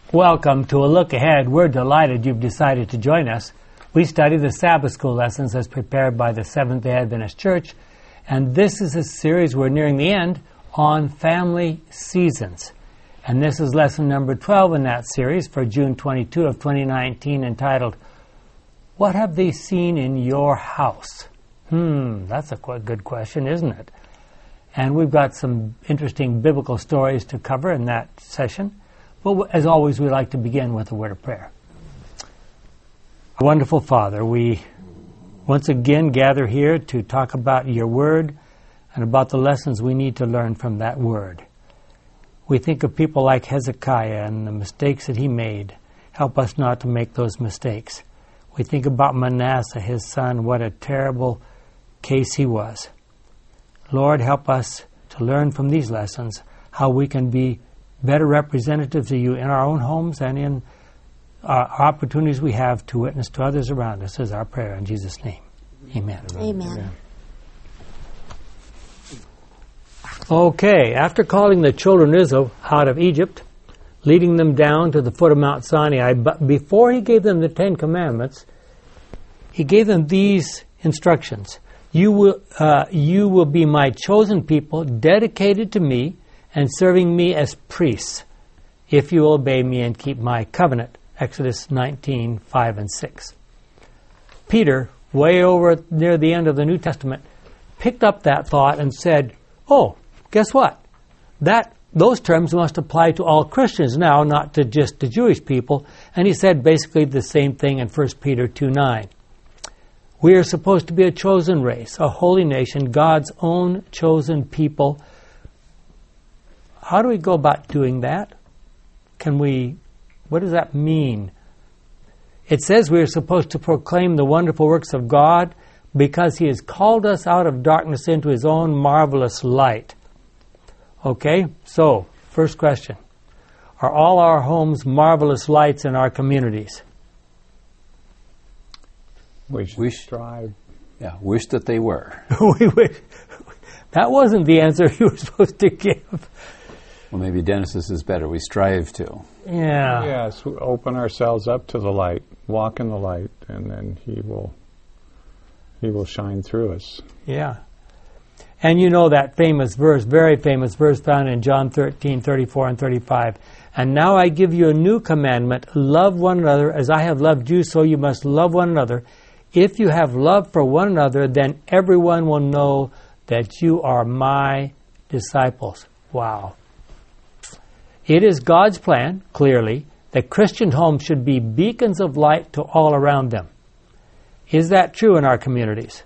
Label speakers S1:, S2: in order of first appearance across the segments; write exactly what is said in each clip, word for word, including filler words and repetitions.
S1: Welcome to A Look Ahead. We're delighted you've decided to join us. We study the Sabbath School lessons as prepared by the Seventh-day Adventist Church, and this is a series, we're nearing the end, on family seasons. And this is lesson number twelve in that series for June twenty-second of twenty nineteen, entitled, What Have They Seen in Your House? Hmm, that's a quite good question, isn't it? And we've got some interesting biblical stories to cover in that session. But as always, we like to begin with a word of prayer. Wonderful Father, we once again gather here to talk about your word and about the lessons we need to learn from that word. We think of people like Hezekiah and the mistakes that he made. Help us not to make those mistakes. We think about Manasseh, his son, what a terrible case he was. Lord, help us to learn from these lessons how we can be better representatives of you in our own homes and in uh, opportunities we have to witness to others around us, is our prayer in Jesus' name. Amen.
S2: Amen. Amen.
S1: Okay, after calling the children of Israel out of Egypt, leading them down to the foot of Mount Sinai, but before he gave them the Ten Commandments, he gave them these instructions. You will, uh, you will be my chosen people, dedicated to me, and serving me as priests, if you obey me and keep my covenant. Exodus nineteen, five and six. Peter, way over near the end of the New Testament, picked up that thought and said, oh, guess what? That those terms must apply to all Christians now, not to just the Jewish people. And he said basically the same thing in First Peter two nine. We are supposed to be a chosen race, a holy nation, God's own chosen people. How do we go about doing that? Can we, what does that mean? It says we are supposed to proclaim the wonderful works of God because he has called us out of darkness into his own marvelous light. Okay, so, first question. Are all our homes marvelous lights in our communities?
S3: We should
S4: wish,
S3: strive.
S4: Yeah, wish that they were.
S1: we wish, that wasn't the answer you were supposed to give.
S4: Well, maybe Dennis's is better. We strive to.
S1: Yeah.
S3: Yes, we open ourselves up to the light, walk in the light, and then he will he will shine through us.
S1: Yeah. And you know that famous verse, very famous verse found in John thirteen, thirty-four and thirty-five. And now I give you a new commandment, love one another as I have loved you, so you must love one another. If you have love for one another, then everyone will know that you are my disciples. Wow. It is God's plan, clearly, that Christian homes should be beacons of light to all around them. Is that true in our communities?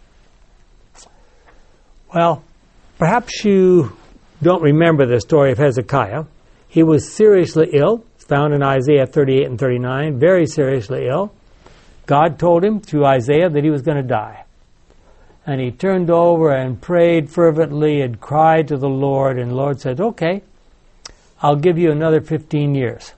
S1: Well, perhaps you don't remember the story of Hezekiah. He was seriously ill. It's found in Isaiah thirty-eight and thirty-nine, very seriously ill. God told him through Isaiah that he was going to die. And he turned over and prayed fervently and cried to the Lord, and the Lord said, okay, I'll give you another fifteen years.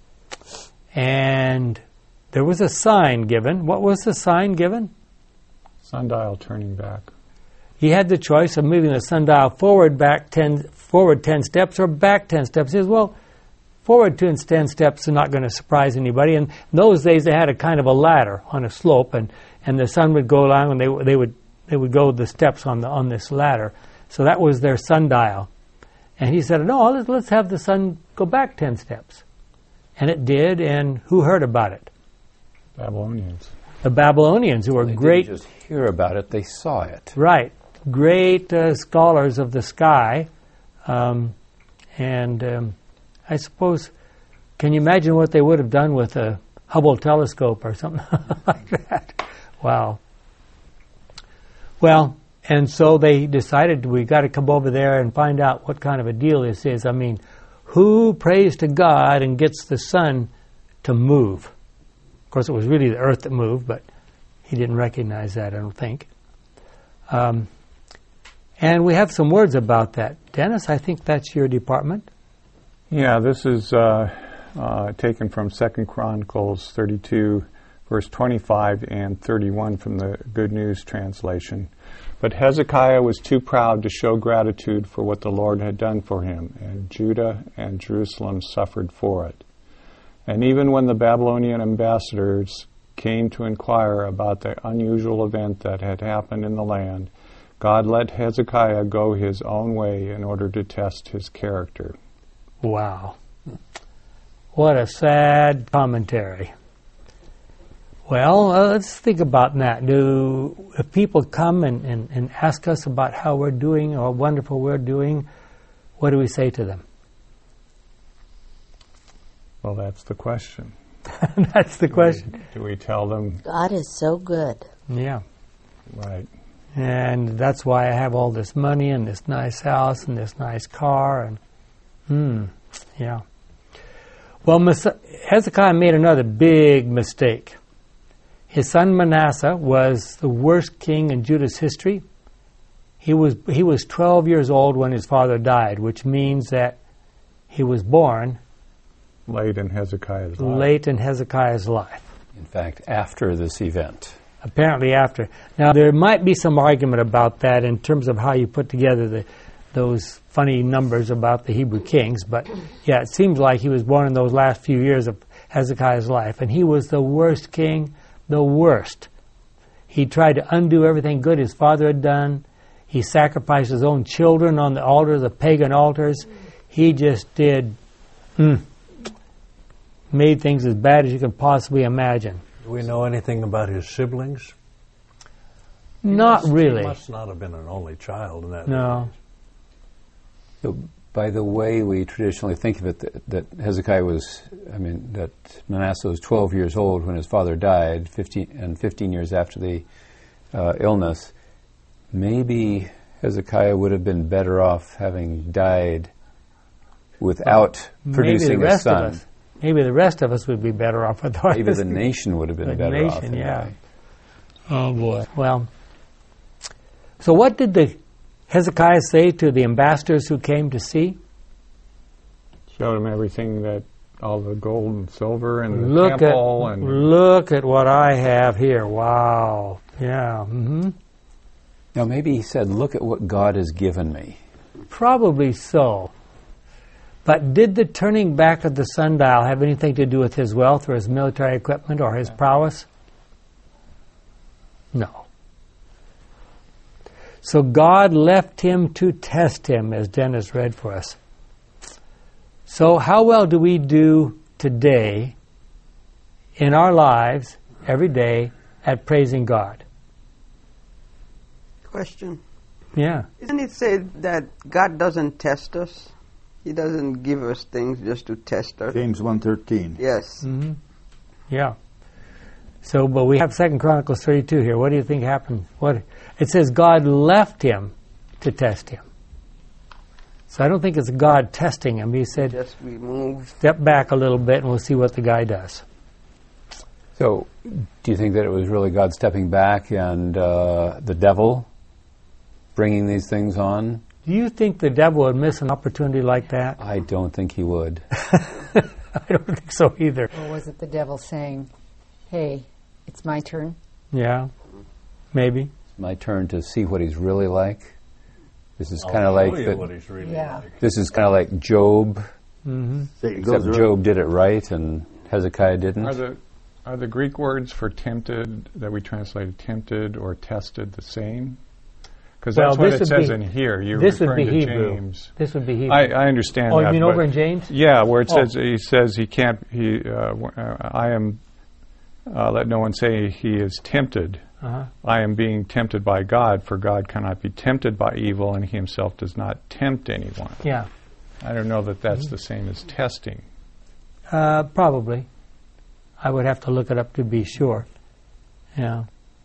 S1: And there was a sign given. What was the sign given?
S3: Sundial turning back.
S1: He had the choice of moving the sundial forward back ten forward ten steps or back ten steps. He says, well, forward ten steps are not going to surprise anybody. And in those days they had a kind of a ladder on a slope, and, and the sun would go along, and they they would they would go the steps on the on this ladder. So that was their sundial. And he said, no, let's, let's have the sun go back ten steps. And it did, and who heard about it?
S3: Babylonians.
S1: The Babylonians, who were
S4: they
S1: great...
S4: didn't just hear about it, they saw it.
S1: Right. Great uh, scholars of the sky. Um, and um, I suppose, can you imagine what they would have done with a Hubble telescope or something like that? Wow. Well... And so they decided we got to come over there and find out what kind of a deal this is. I mean, who prays to God and gets the sun to move? Of course, it was really the earth that moved, but he didn't recognize that, I don't think. Um, and we have some words about that. Dennis, I think that's your department.
S3: Yeah, this is uh, uh, taken from Second Chronicles thirty-two, verse twenty-five and thirty-one from the Good News translation. But Hezekiah was too proud to show gratitude for what the Lord had done for him, and Judah and Jerusalem suffered for it. And even when the Babylonian ambassadors came to inquire about the unusual event that had happened in the land, God let Hezekiah go his own way in order to test his character.
S1: Wow. What a sad commentary. Well, uh, let's think about that. Do if people come and, and, and ask us about how we're doing or how wonderful we're doing, what do we say to them?
S3: Well, that's the question.
S1: That's the question.
S3: Do we, do we tell them?
S2: God is so good.
S1: Yeah.
S3: Right.
S1: And that's why I have all this money and this nice house and this nice car. And hmm, yeah. Well, Hezekiah made another big mistake. His son Manasseh was the worst king in Judah's history. He was he was twelve years old when his father died, which means that he was born
S3: late in Hezekiah's life.
S1: Late in Hezekiah's life.
S4: In fact, after this event.
S1: Apparently after. Now, there might be some argument about that in terms of how you put together the, those funny numbers about the Hebrew kings, but yeah, it seems like he was born in those last few years of Hezekiah's life, and he was the worst king, the worst. He tried to undo everything good his father had done. He sacrificed his own children on the altars, the pagan altars. He just did, mm, made things as bad as you can possibly imagine.
S5: Do we know anything about his siblings?
S1: Not
S5: He must-
S1: really.
S5: He must not have been an only child in that.
S1: No.
S4: So by the way we traditionally think of it, that, that Hezekiah was, I mean, that Manasseh was twelve years old when his father died, fifteen and fifteen years after the uh, illness. Maybe Hezekiah would have been better off having died without producing
S1: Maybe the
S4: a
S1: rest
S4: son.
S1: of us. Maybe the rest of us would be better off with our
S4: Maybe the nation would have been
S1: The
S4: better off.
S1: nation,
S4: in a
S1: yeah.
S4: way.
S1: Oh boy. Well, so what did the Hezekiah say to the ambassadors who came to see?
S3: Showed him everything that, all the gold and silver and the
S1: Look
S3: temple.
S1: at
S3: and
S1: look at what I have here. Wow. Yeah. Mm-hmm.
S4: Now maybe he said, look at what God has given me.
S1: Probably so. But did the turning back of the sundial have anything to do with his wealth or his military equipment or his prowess? No. So God left him to test him, as Dennis read for us. So how well do we do today in our lives, every day, at praising God?
S6: Question.
S1: Yeah.
S6: Isn't it said that God doesn't test us? He doesn't give us things just to test us.
S7: James one thirteen.
S6: Yes.
S1: Mm-hmm. Yeah. So, but we have Second Chronicles thirty-two here. What do you think happened? What it says, God left him to test him. So I don't think it's God testing him. He said,
S6: Just remove.
S1: step back a little bit and we'll see what the guy does.
S4: So do you think that it was really God stepping back and uh, the devil bringing these things on?
S1: Do you think the devil would miss an opportunity like that?
S4: I don't think he would.
S1: I don't think so either.
S8: Or was it the devil saying, hey, it's my turn?
S1: Yeah, maybe.
S4: It's my turn to see what he's really like. This is
S5: I'll
S4: kind of
S5: show
S4: like
S5: you
S4: that-
S5: what he's really
S8: Yeah.
S5: like.
S4: this is kind of like Job,
S1: Mm-hmm.
S7: Satan
S4: except
S7: goes
S4: Job did it right and Hezekiah didn't.
S3: Are the are the Greek words for tempted that we translated tempted or tested the same? Because
S1: Well,
S3: that's what
S1: this
S3: it
S1: would
S3: says
S1: be-
S3: in here. You're
S1: this would
S3: referring
S1: be
S3: to
S1: Hebrew.
S3: James.
S1: This would be Hebrew.
S3: I, I understand
S1: oh,
S3: that.
S1: you mean
S3: but-
S1: over in James?
S3: Yeah, where it
S1: Oh.
S3: says he says he can't. He uh, w- uh, I am. Uh, let no one say he is tempted.
S1: Uh-huh.
S3: I am being tempted by God, for God cannot be tempted by evil, and he himself does not tempt anyone.
S1: Yeah,
S3: I don't know that that's the same as testing.
S1: uh, probably. I would have to look it up to be sure. Yeah.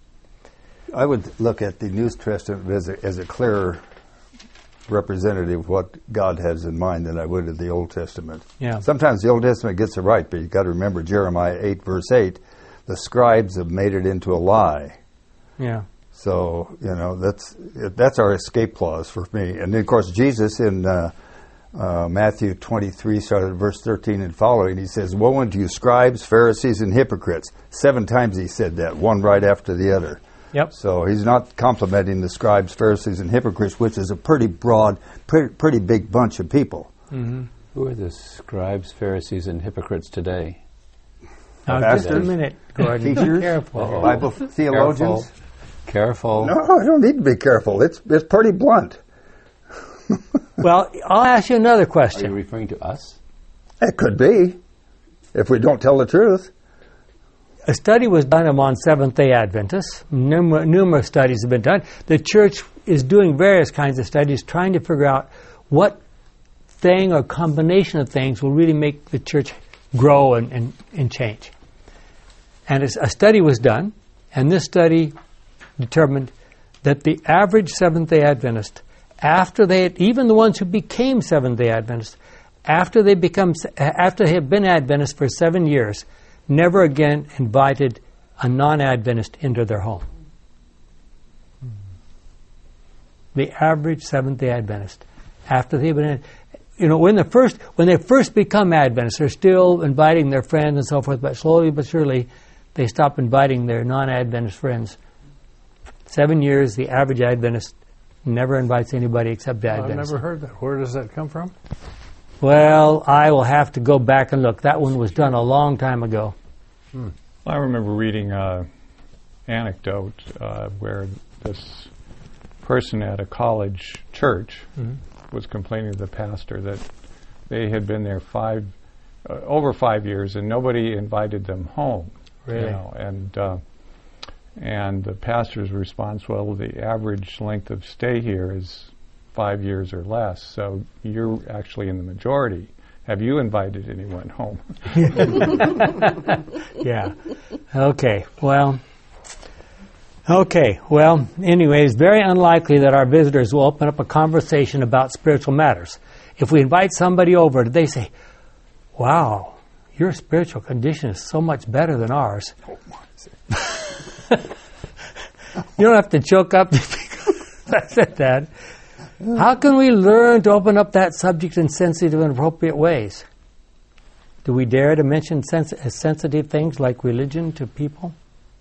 S7: I would look at the New Testament as a, as a clearer representative of what God has in mind than I would of the Old Testament.
S1: Yeah.
S7: Sometimes the Old Testament gets it right, but you've got to remember Jeremiah eight, verse eight, the scribes have made it into a lie.
S1: Yeah.
S7: So, you know, that's that's our escape clause for me. And then, of course, Jesus in uh, uh, Matthew twenty-three, started at verse thirteen and following, he says, "Woe unto you, scribes, Pharisees, and hypocrites." Seven times he said that, one right after the other.
S1: Yep.
S7: So he's not complimenting the scribes, Pharisees, and hypocrites, which is a pretty broad, pretty, pretty big bunch of people.
S1: Mm-hmm.
S4: Who are the scribes, Pharisees, and hypocrites today?
S1: Now,
S7: Pastors,
S1: just a minute, Gordon.
S7: teachers,
S1: Be careful.
S7: Bible theologians.
S4: Careful.
S7: No, I don't need to be careful. It's it's pretty blunt.
S1: Well, I'll ask you another
S4: Are you
S1: question.
S4: referring to us?
S7: It could be, if we don't tell the truth.
S1: A study was done among Seventh-day Adventists. Numer- numerous studies have been done. The church is doing various kinds of studies, trying to figure out what thing or combination of things will really make the church grow and, and, and change. And a study was done, and this study determined that the average Seventh-day Adventist, after they had, even the ones who became Seventh-day Adventists, after they become after they had been Adventists for seven years, never again invited a non-Adventist into their home. The average Seventh-day Adventist, after they've been, you know, when the first when they first become Adventists, they're still inviting their friends and so forth, but slowly but surely, they stop inviting their non-Adventist friends. Seven years, the average Adventist never invites anybody except the
S5: I've
S1: Adventists.
S5: never heard that. Where does that come from?
S1: Well, I will have to go back and look. That one was done a long time ago.
S3: Hmm. I remember reading an anecdote uh, where this person at a college church mm-hmm. was complaining to the pastor that they had been there five, uh, over five years, and nobody invited them home.
S1: Really?
S3: You know, and uh, and the pastor's response, well, the average length of stay here is five years or less, so you're actually in the majority. Have you invited anyone home?
S1: Yeah. Okay. Well. Okay. Well, anyway, it's very unlikely that our visitors will open up a conversation about spiritual matters. If we invite somebody over, they say, "Wow, your spiritual condition is so much better than ours." You don't have to choke up because I said that. How can we learn to open up that subject in sensitive and appropriate ways? Do we dare to mention sens- sensitive things like religion to people?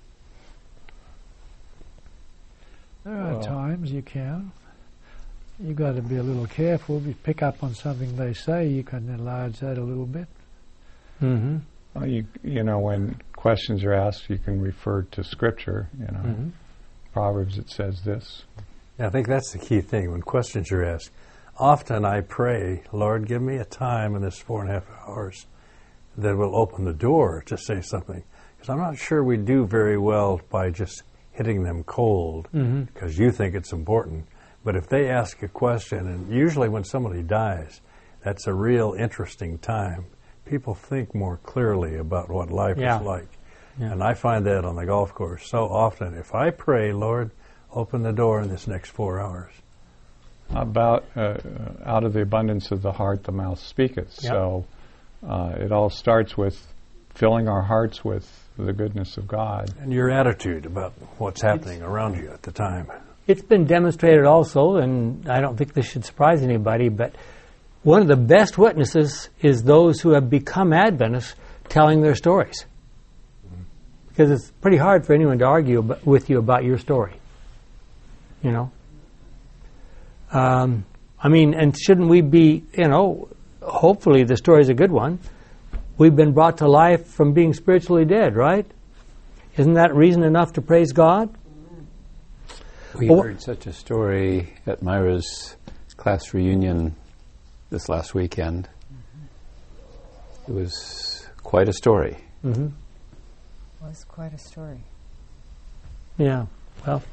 S2: There are times you can. You've got to be a little careful. If you pick up on something they say, you can enlarge that a little bit.
S1: Mm-hmm.
S3: Well, you, you know, when questions are asked, you can refer to Scripture. You know,
S1: Mm-hmm.
S3: Proverbs, it says this.
S5: Yeah, I think that's the key thing when questions are asked. Often I pray, Lord, give me a time in this four and a half hours that will open the door to say something. Because I'm not sure we do very well by just hitting them cold
S1: Mm-hmm.
S5: because you think it's important. But if they ask a question, and usually when somebody dies, that's a real interesting time. People think more clearly about what life
S1: Yeah.
S5: is like.
S1: Yeah.
S5: And I find that on the golf course so often. If I pray, Lord, open the door in this next four hours.
S3: About uh, out of the abundance of the heart, the mouth speaketh.
S1: Yep.
S3: So uh, it all starts with filling our hearts with the goodness of God.
S5: And your attitude about what's happening around you at the time.
S1: It's been demonstrated also, and I don't think this should surprise anybody, but one of the best witnesses is those who have become Adventists telling their stories. Because it's pretty hard for anyone to argue ab- with you about your story. You know? Um, I mean, and shouldn't we be, you know, hopefully the story is a good one. We've been brought to life from being spiritually dead, right? Isn't that reason enough to praise God?
S4: We
S1: Well,
S4: heard such a story at Myra's class reunion this last weekend. It was quite a story.
S1: Mm-hmm.
S8: Was quite a story.
S1: Yeah. Well,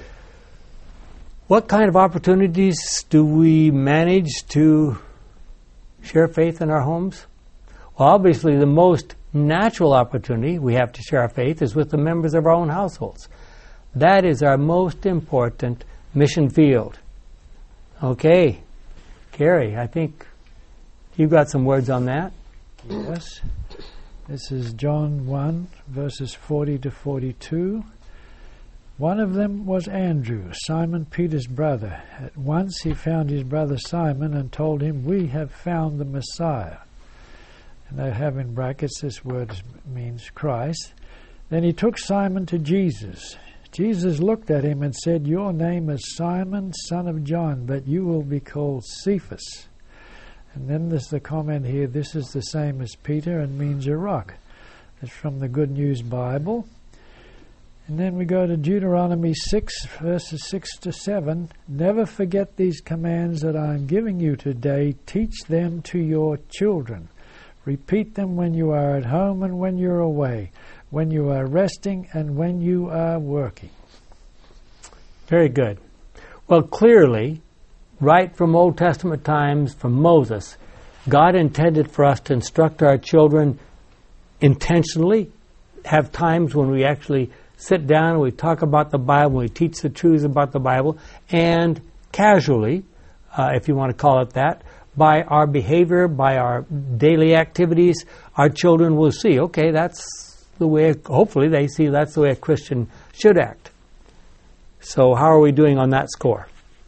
S1: what kind of opportunities do we manage to share faith in our homes? Well, obviously, the most natural opportunity we have to share our faith is with the members of our own households. That is our most important mission field. Okay. Gary, I think you've got some words on that.
S2: Yes. This is John one, verses forty to forty-two. One of them was Andrew, Simon Peter's brother. At once he found his brother Simon and told him, "We have found the Messiah." And they have in brackets, this word means Christ. Then he took Simon to Jesus. Jesus looked at him and said, "Your name is Simon, son of John, but you will be called Cephas." And then there's the comment here, this is the same as Peter and means a rock. It's from the Good News Bible. And then we go to Deuteronomy six, verses six to seven. Never forget these commands that I am giving you today. Teach them to your children. Repeat them when you are at home and when you're away, when you are resting and when you are working.
S1: Very good. Well, clearly, right from Old Testament times, from Moses, God intended for us to instruct our children intentionally, have times when we actually sit down and we talk about the Bible, we teach the truths about the Bible, and casually, uh, if you want to call it that, by our behavior, by our daily activities, our children will see, okay, that's the way, hopefully they see that's the way a Christian should act. So how are we doing on that score?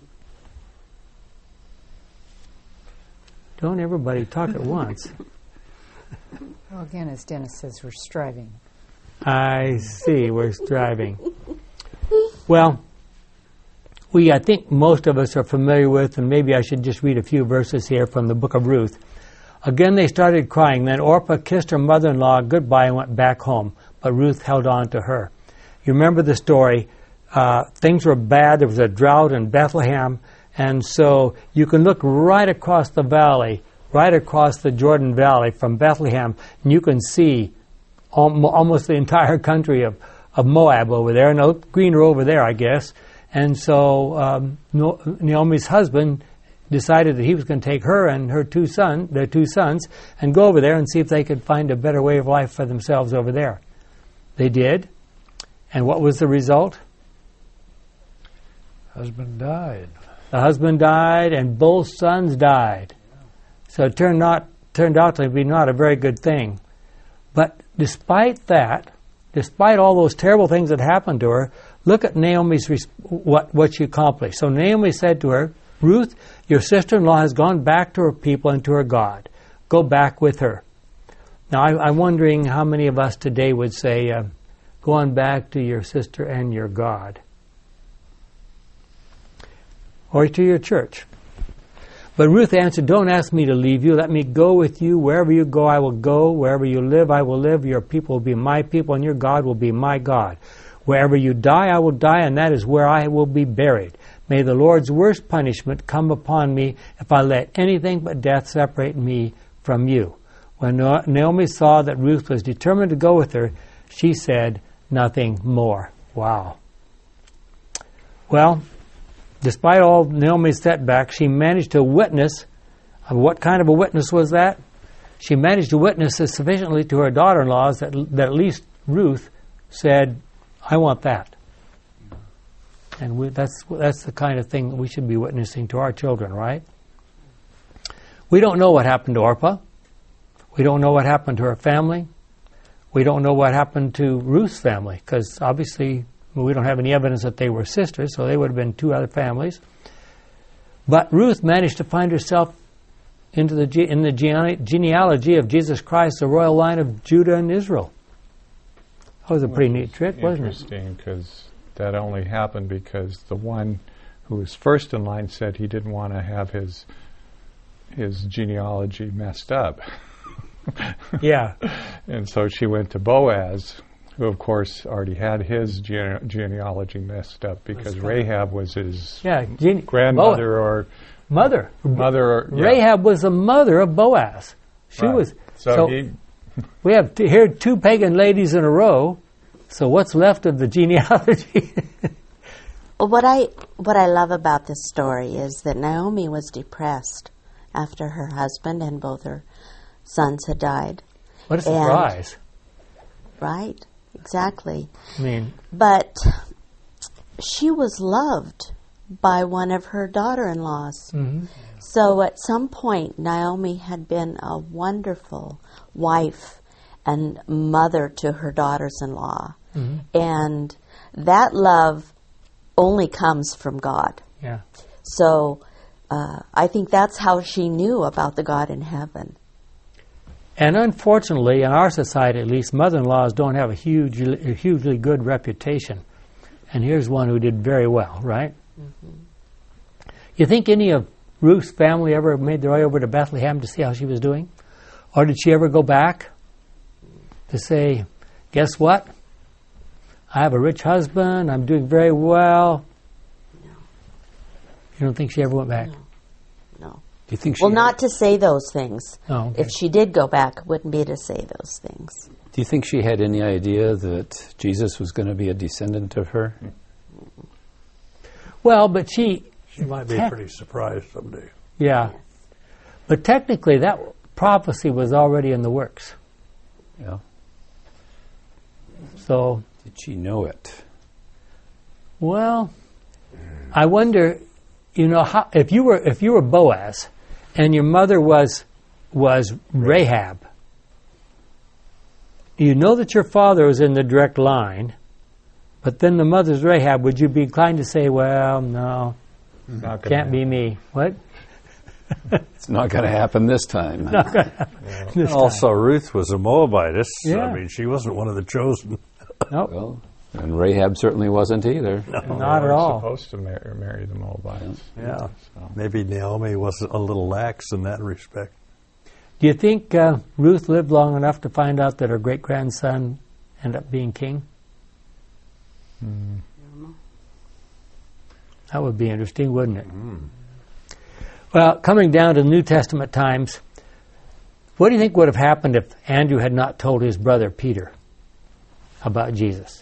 S1: Don't everybody talk at once.
S8: Well, again, as Dennis says, we're striving.
S1: I see, we're striving. Well, we, I think most of us are familiar with, and maybe I should just read a few verses here from the book of Ruth. Again they started crying. Then Orpah kissed her mother-in-law goodbye and went back home, but Ruth held on to her. You remember the story. Uh, things were bad. There was a drought in Bethlehem, and so you can look right across the valley, right across the Jordan Valley from Bethlehem, and you can see almost the entire country of, of Moab over there, and greener over there, I guess. And so um, Naomi's husband decided that he was going to take her and her two son, their two sons, and go over there and see if they could find a better way of life for themselves over there. They did. And what was the result?
S2: Husband died.
S1: The husband died, and both sons died. So it turned not turned out to be not a very good thing. But despite that, despite all those terrible things that happened to her, look at Naomi's what what she accomplished. So Naomi said to her, Ruth, your sister-in-law has gone back to her people and to her God. Go back with her. Now, I, I'm wondering how many of us today would say, uh, go on back to your sister and your God. Or to your church. But Ruth answered, don't ask me to leave you. Let me go with you. Wherever you go, I will go. Wherever you live, I will live. Your people will be my people, and your God will be my God. Wherever you die, I will die, and that is where I will be buried. May the Lord's worst punishment come upon me if I let anything but death separate me from you. When Naomi saw that Ruth was determined to go with her, she said nothing more. Wow. Well, despite all Naomi's setbacks, she managed to witness. What kind of a witness was that? She managed to witness this sufficiently to her daughter-in-laws that, that at least Ruth said, I want that. And we, that's that's the kind of thing that we should be witnessing to our children, right? We don't know what happened to Orpah. We don't know what happened to her family. We don't know what happened to Ruth's family, because obviously we don't have any evidence that they were sisters, so they would have been two other families. But Ruth managed to find herself into the in the gene- genealogy of Jesus Christ, the royal line of Judah and Israel. That was a pretty neat trick, wasn't it?
S3: Interesting, because that only happened because the one who was first in line said he didn't want to have his his genealogy messed up.
S1: Yeah.
S3: And so she went to Boaz, who of course already had his gene- genealogy messed up because Rahab was his
S1: yeah, gene-
S3: grandmother
S1: Boaz.
S3: or
S1: mother.
S3: Mother or yeah.
S1: Rahab was the mother of Boaz. She
S3: right.
S1: was
S3: so,
S1: so
S3: he,
S1: we have t- here two pagan ladies in a row. So what's left of the genealogy?
S9: Well, what I what I love about this story is that Naomi was depressed after her husband and both her sons had died.
S1: What a surprise!
S9: And, right, exactly.
S1: I mean,
S9: but she was loved by one of her daughter-in-laws.
S1: Mm-hmm.
S9: So at some point, Naomi had been a wonderful wife and mother to her daughters-in-law. Mm-hmm. And that love only comes from God.
S1: Yeah.
S9: So uh, I think that's how she knew about the God in heaven.
S1: And unfortunately, in our society at least, mother-in-laws don't have a huge, a hugely good reputation. And here's one who did very well, right? Mm-hmm. You think any of Ruth's family ever made their way over to Bethlehem to see how she was doing? Or did she ever go back to say, guess what? I have a rich husband. I'm doing very well.
S9: No.
S1: You don't think she ever went back?
S9: No. No.
S4: Do you think she
S9: Well,
S4: had-
S9: not to say those things.
S1: Oh, okay.
S9: If she did go back, it wouldn't be to say those things.
S4: Do you think she had any idea that Jesus was going to be a descendant of her?
S1: Well, but she...
S5: She might be
S1: Tech-
S5: pretty surprised someday.
S1: Yeah. But technically, that prophecy was already in the works.
S4: Yeah.
S1: So,
S4: Did she know it?
S1: well, I wonder, you know, how, if you were if you were Boaz, and your mother was was Rahab, you know that your father was in the direct line, but then the mother's Rahab. Would you be inclined to say, "Well, no,
S3: Not gonna
S1: can't be me"? What?
S4: It's not going to happen this time.
S1: Not gonna happen this
S5: And
S1: time.
S5: also, Ruth was a Moabitess.
S1: Yeah.
S5: I mean, she wasn't one of the chosen.
S1: Nope,
S4: Well, and Rahab certainly wasn't either.
S1: not
S3: They
S1: at
S3: were
S1: all.
S3: supposed to marry, marry the Moabites.
S5: Yeah.
S3: So.
S5: Maybe Naomi was a little lax in that respect.
S1: Do you think uh, Ruth lived long enough to find out that her great grandson ended up being king?
S3: Mm.
S1: That would be interesting, wouldn't it? Well, coming down to New Testament times, what do you think would have happened if Andrew had not told his brother Peter about Jesus?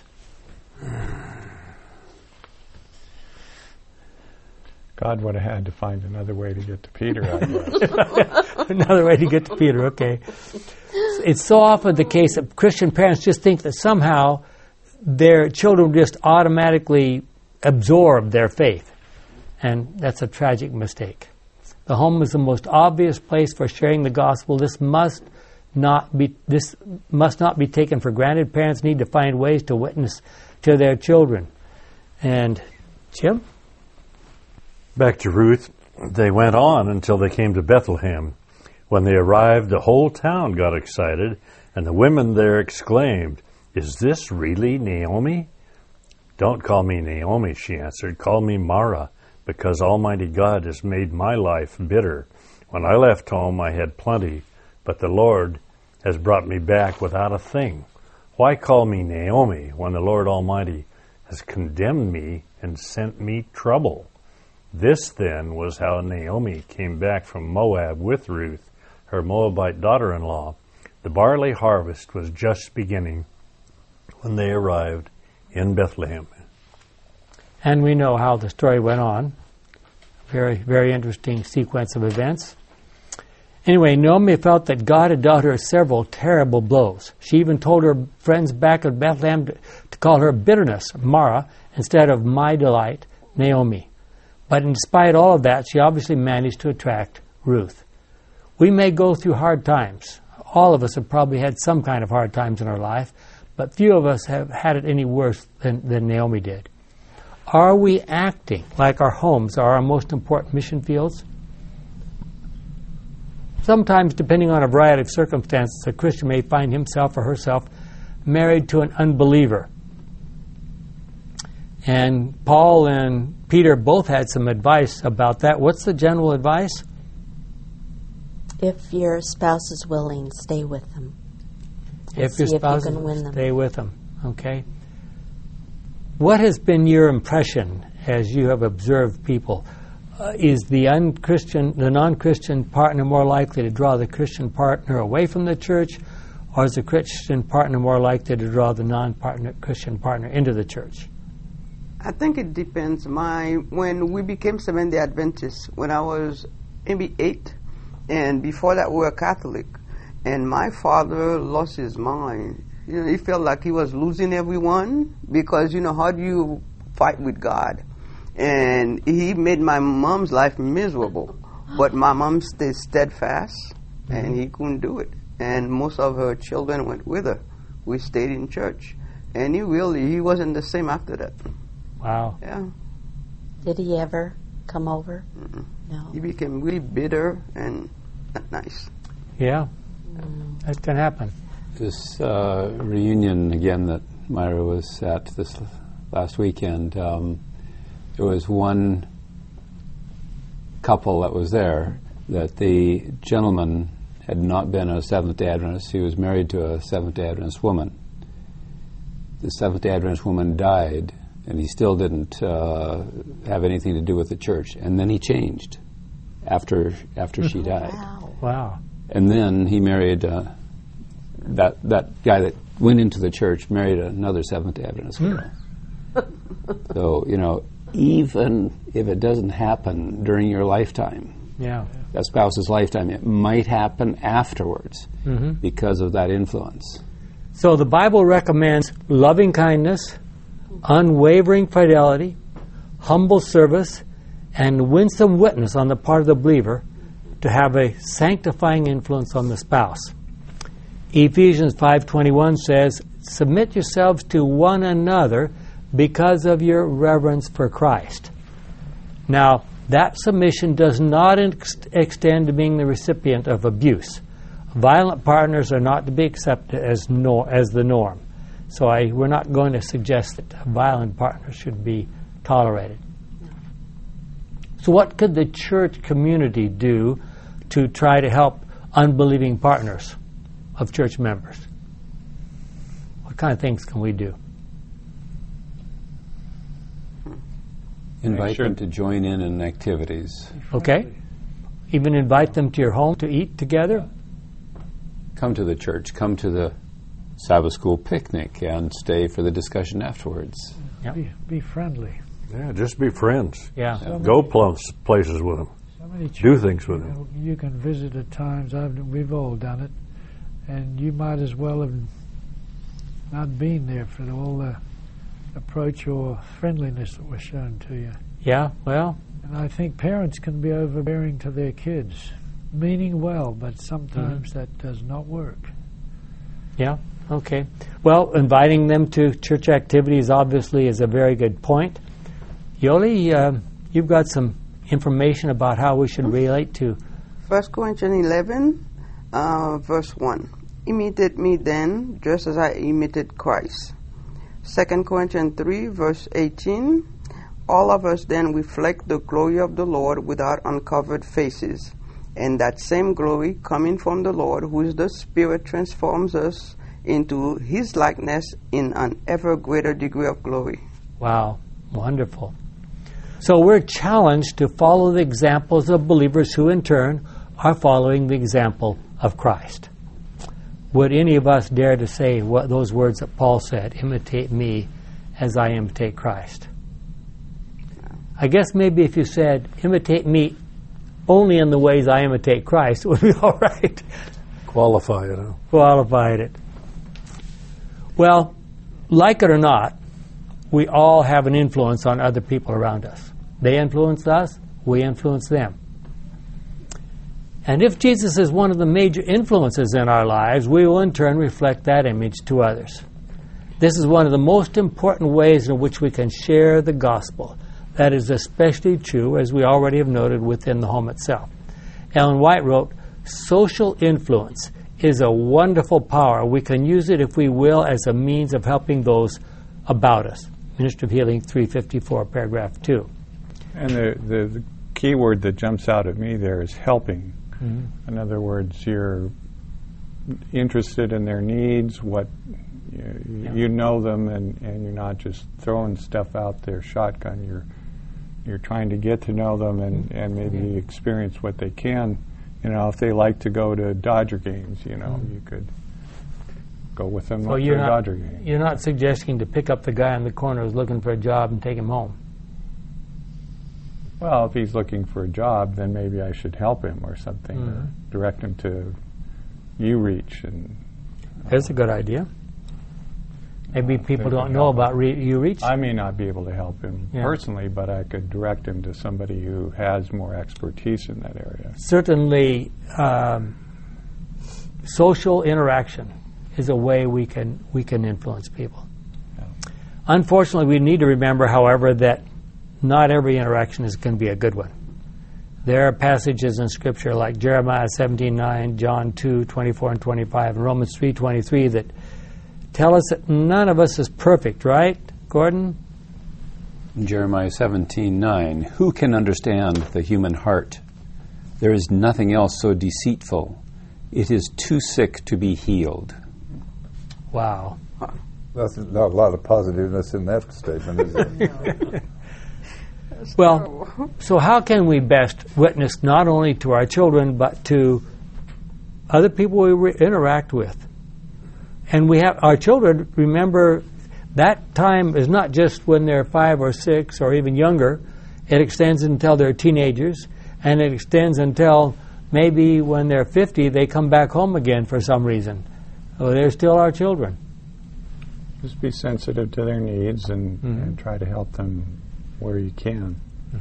S3: God would have had to find another way to get to Peter, I guess.
S1: Another way to get to Peter, okay. It's so often the case that Christian parents just think that somehow their children just automatically absorb their faith. And that's a tragic mistake. The home is the most obvious place for sharing the gospel. This must not be this must not be taken for granted. Parents need to find ways to witness to their children. And Jim?
S5: Back to Ruth, they went on until they came to Bethlehem. When they arrived, the whole town got excited, and the women there exclaimed, "Is this really Naomi?" "Don't call me Naomi," she answered. "Call me Mara, because Almighty God has made my life bitter. When I left home, I had plenty, but the Lord has brought me back without a thing. Why call me Naomi when the Lord Almighty has condemned me and sent me trouble?" This, then, was how Naomi came back from Moab with Ruth, her Moabite daughter-in-law. The barley harvest was just beginning when they arrived in Bethlehem.
S1: And we know how the story went on. Very, very interesting sequence of events. Anyway, Naomi felt that God had dealt her several terrible blows. She even told her friends back at Bethlehem to, to call her bitterness, Mara, instead of my delight, Naomi. But in spite of all of that, she obviously managed to attract Ruth. We may go through hard times. All of us have probably had some kind of hard times in our life, but few of us have had it any worse than, than Naomi did. Are we acting like our homes are our most important mission fields? Sometimes, depending on a variety of circumstances, a Christian may find himself or herself married to an unbeliever. And Paul and Peter both had some advice about that. What's the general advice?
S9: If your spouse is willing, stay with them. And
S1: If your
S9: see
S1: spouse
S9: if you can win them.
S1: stay with them. Okay. What has been your impression as you have observed people? Uh, is the unchristian, the non-Christian partner more likely to draw the Christian partner away from the church, or is the Christian partner more likely to draw the non-partner Christian partner into the church?
S6: I think it depends. My when we became Seventh-day Adventists, when I was maybe eight, and before that we were Catholic, and my father lost his mind. You know, he felt like he was losing everyone because, you know, how do you fight with God? And he made my mom's life miserable, but my mom stayed steadfast, mm-hmm. and he couldn't do it. And most of her children went with her. We stayed in church, and he really he wasn't the same after that.
S1: Wow.
S6: Yeah.
S9: Did he ever come over?
S6: Mm-mm.
S9: No.
S6: He became really bitter and not nice.
S1: Yeah.
S9: Mm.
S1: That can happen.
S4: This uh, reunion again that Myra was at this last weekend, um, there was one couple that was there that the gentleman had not been a Seventh-day Adventist. He was married to a Seventh-day Adventist woman. the Seventh-day Adventist woman died, and he still didn't uh, have anything to do with the church. And then he changed after after she died.
S9: Wow.
S1: Wow.
S4: And then he married uh, that that guy that went into the church, married another Seventh-day Adventist girl. So, you know, even if it doesn't happen during your lifetime,
S1: Yeah.
S4: that spouse's lifetime, it might happen afterwards
S1: Mm-hmm.
S4: because of that influence.
S1: So the Bible recommends loving kindness, unwavering fidelity, humble service, and winsome witness on the part of the believer to have a sanctifying influence on the spouse. Ephesians five twenty-one says, "Submit yourselves to one another because of your reverence for Christ." Now, that submission does not ex- extend to being the recipient of abuse. Violent partners are not to be accepted as nor- as the norm. So I, we're not going to suggest that violent partners should be tolerated. So what could the church community do to try to help unbelieving partners of church members? What kind of things can we do?
S4: Invite
S3: sure.
S4: them to join in in activities.
S1: Okay? Even invite them to your home to eat together?
S4: Come to the church, come to the Sabbath school picnic, and stay for the discussion afterwards.
S1: Yep.
S2: Be, be friendly.
S5: Yeah, just be friends.
S1: Yeah.
S2: So
S5: Go
S2: many-
S5: pl- places with them.
S2: so many
S5: Do
S2: churches,
S5: things with
S2: you
S5: them.
S2: know, You can visit at times. I've, we've all done it, and you might as well have not been there for all the approach or friendliness that was shown to you.
S1: Yeah, well,
S2: And I think parents can be overbearing to their kids, meaning well, but sometimes
S1: Mm-hmm.
S2: that does not work.
S1: yeah, okay. Well, inviting them to church activities obviously is a very good point. Yoli, uh, you've got some information about how we should relate to.
S6: First Corinthians eleven, uh, verse one. Imitate me then, just as I imitated Christ. Second Corinthians three, verse eighteen. All of us then reflect the glory of the Lord without uncovered faces. And that same glory coming from the Lord, who is the Spirit, transforms us into His likeness in an ever greater degree of glory.
S1: Wow, wonderful. So we're challenged to follow the examples of believers who in turn are following the example of Christ. Would any of us dare to say what those words that Paul said, imitate me as I imitate Christ? I guess maybe if you said, imitate me only in the ways I imitate Christ, it would be all right.
S5: Qualify it. Huh?
S1: Qualified it. Well, like it or not, we all have an influence on other people around us. They influence us, we influence them. And if Jesus is one of the major influences in our lives, we will in turn reflect that image to others. This is one of the most important ways in which we can share the gospel. That is especially true, as we already have noted, within the home itself. Ellen White wrote, "Social influence is a wonderful power. We can use it, if we will, as a means of helping those about us." Ministry of Healing three fifty-four, paragraph two.
S3: And the, the, the key word that jumps out at me there is helping.
S1: Mm-hmm.
S3: In other words, you're interested in their needs, what you,
S1: Yeah.
S3: you know them, and, and you're not just throwing stuff out there shotgun. You're you're trying to get to know them and, and maybe
S1: Mm-hmm.
S3: experience what they can. You know, if they like to go to Dodger games, you know,
S1: Mm-hmm.
S3: you could go with them
S1: So
S3: to
S1: you're
S3: a
S1: not,
S3: Dodger game.
S1: you're not suggesting to pick up the guy on the corner who's looking for a job and take him home.
S3: Well, if he's looking for a job, then maybe I should help him or something, or
S1: Mhm.
S3: direct him to U Reach. And
S1: That's a good idea. Maybe people
S3: Maybe
S1: don't know
S3: help.
S1: about re- U-Reach.
S3: I may not be able to help him
S1: Yeah.
S3: personally, but I could direct him to somebody who has more expertise in that area.
S1: Certainly, um, social interaction is a way we can we can influence people.
S3: Yeah.
S1: Unfortunately, we need to remember, however, that not every interaction is going to be a good one. There are passages in Scripture like Jeremiah seventeen nine, John two twenty-four and twenty-five, and Romans three twenty-three that tell us that none of us is perfect, right, Gordon?
S4: Jeremiah seventeen nine. Who can understand the human heart? There is nothing else so deceitful. It is too sick to be healed.
S1: Wow.
S7: That's not a lot of positiveness in that statement, is it?
S1: Well, so how can we best witness not only to our children but to other people we re- interact with? And we have our children, remember, that time is not just when they're five or six or even younger. It extends until they're teenagers, and it extends until maybe when they're fifty, they come back home again for some reason. So they're still our children.
S3: Just be sensitive to their needs and,
S1: Mm-hmm.
S3: and try to help them where you can.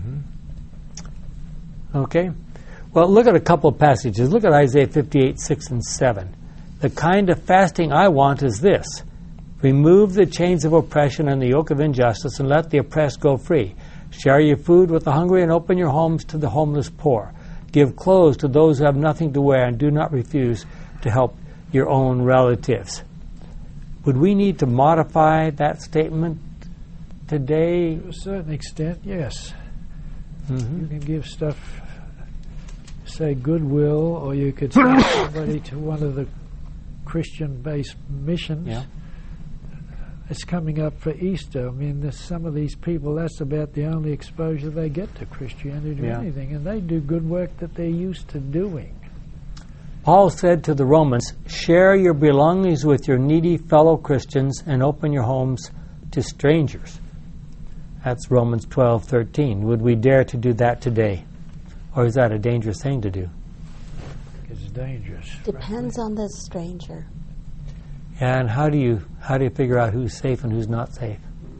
S1: Okay. Well, look at a couple of passages. Look at Isaiah fifty-eight, six and seven. The kind of fasting I want is this. Remove the chains of oppression and the yoke of injustice, and let the oppressed go free. Share your food with the hungry, and open your homes to the homeless poor. Give clothes to those who have nothing to wear, and do not refuse to help your own relatives. Would we need to modify that statement today?
S2: To a certain extent, yes.
S1: Mm-hmm.
S2: You can give stuff, say goodwill, or you could send somebody to one of the Christian-based missions.
S1: Yeah.
S2: It's coming up for Easter. I mean, there's some of these people, that's about the only exposure they get to Christianity or
S1: Yeah.
S2: anything, and they do good work that they're used to doing.
S1: Paul said to the Romans, share your belongings with your needy fellow Christians and open your homes to strangers. That's Romans twelve thirteen. Would we dare to do that today? Or is that a dangerous thing to do?
S2: It's dangerous.
S9: Depends on the stranger.
S1: And how do you how do you figure out who's safe and who's not safe?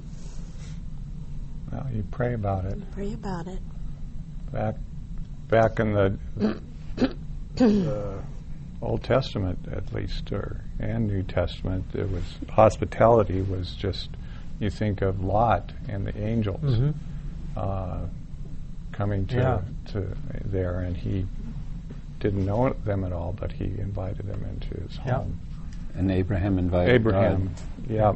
S3: Well, you pray about it.
S9: Pray about it.
S3: Back, back in the uh, Old Testament, at least, or and New Testament, it was hospitality was just. You think of Lot and the angels
S1: Mm-hmm.
S3: uh, coming to
S1: Yeah.
S3: to there, and he didn't know them at all, but he invited them into his
S1: Yeah.
S3: home.
S4: And Abraham invited
S3: Abraham, yeah.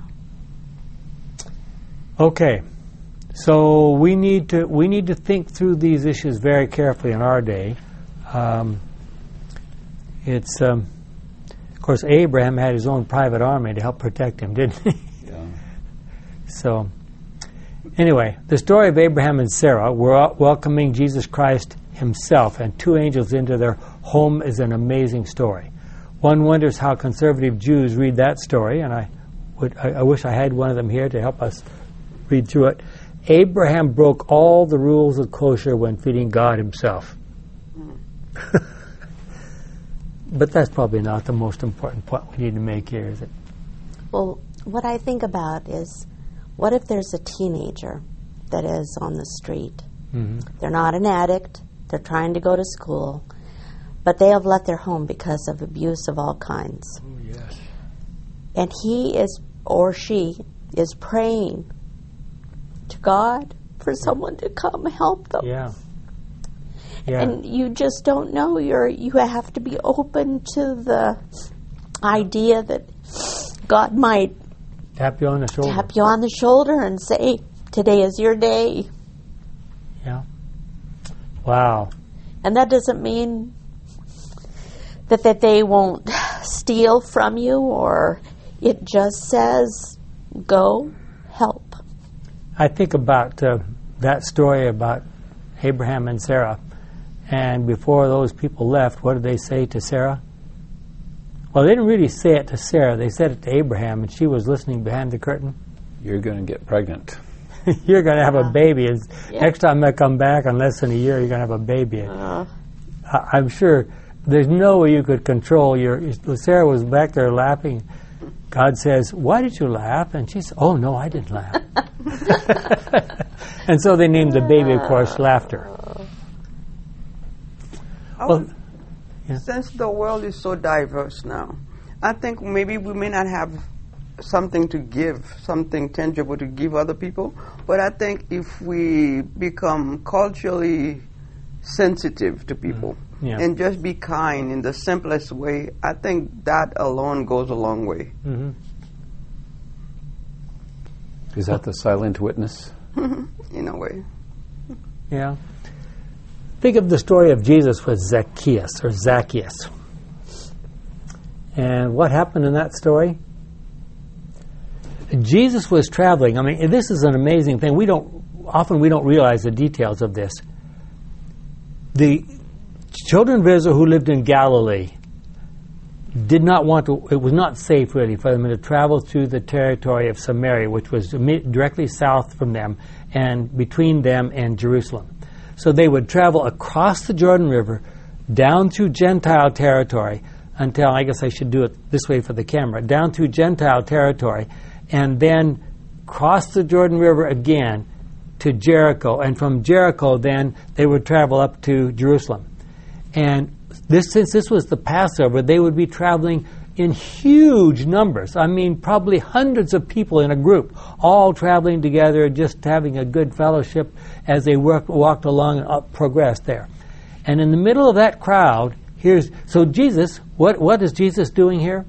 S1: Okay. So we need to we need to think through these issues very carefully in our day. Um, it's um, of course Abraham had his own private army to help protect him, didn't he?
S4: Yeah.
S1: So, anyway, the story of Abraham and Sarah were welcoming Jesus Christ himself and two angels into their home is an amazing story. One wonders how conservative Jews read that story, and I would I, I wish I had one of them here to help us read through it. Abraham broke all the rules of kosher when feeding God himself. But that's probably not the most important point we need to make here, is it?
S9: Well, what I think about is, what if there's a teenager that is on the street?
S1: Mm-hmm.
S9: They're not an addict. They're trying to go to school. But they have left their home because of abuse of all kinds.
S2: Oh, yes.
S9: And he is, or she, is praying to God for someone to come help them.
S1: Yeah. Yeah.
S9: And you just don't know. You're, you have to be open to the idea that God might
S1: Tap you on the shoulder.
S9: tap you on the shoulder and say, today is your day.
S1: Yeah. Wow.
S9: And that doesn't mean that, that they won't steal from you, or it just says, go help.
S1: I think about uh, that story about Abraham and Sarah. And before those people left, what did they say to Sarah? Well, they didn't really say it to Sarah. They said it to Abraham, and she was listening behind the curtain.
S4: You're going to get pregnant.
S1: You're going to have a baby. And
S9: Yeah.
S1: Next time I come back, in less than a year, you're going to have a baby.
S9: Uh,
S1: I- I'm sure there's no way you could control your... Sarah was back there laughing. God says, why did you laugh? And she said, oh, no, I didn't laugh. And so they named the baby, of course, Laughter.
S6: I
S1: Well,
S6: would-
S1: yeah.
S6: Since the world is so diverse now, I think maybe we may not have something to give, something tangible to give other people, but I think if we become culturally sensitive to people
S1: Yeah.
S6: and just be kind in the simplest way, I think that alone goes a long way.
S1: Mm-hmm.
S4: Is that the silent witness?
S6: In a way.
S1: Yeah. Think of the story of Jesus with Zacchaeus, or Zacchaeus. And what happened in that story? Jesus was traveling. I mean, this is an amazing thing. We don't often we don't realize the details of this. The children of Israel who lived in Galilee did not want to, it was not safe really for them to travel through the territory of Samaria, which was directly south from them and between them and Jerusalem. So they would travel across the Jordan River, down through Gentile territory, until, I guess I should do it this way for the camera, down through Gentile territory, and then cross the Jordan River again to Jericho. And from Jericho, then, they would travel up to Jerusalem. And this, since this was the Passover, they would be traveling in huge numbers. I mean, probably hundreds of people in a group, all traveling together, just having a good fellowship as they worked, walked along and up, progressed there. And in the middle of that crowd, here's, so Jesus, what, what is Jesus doing here?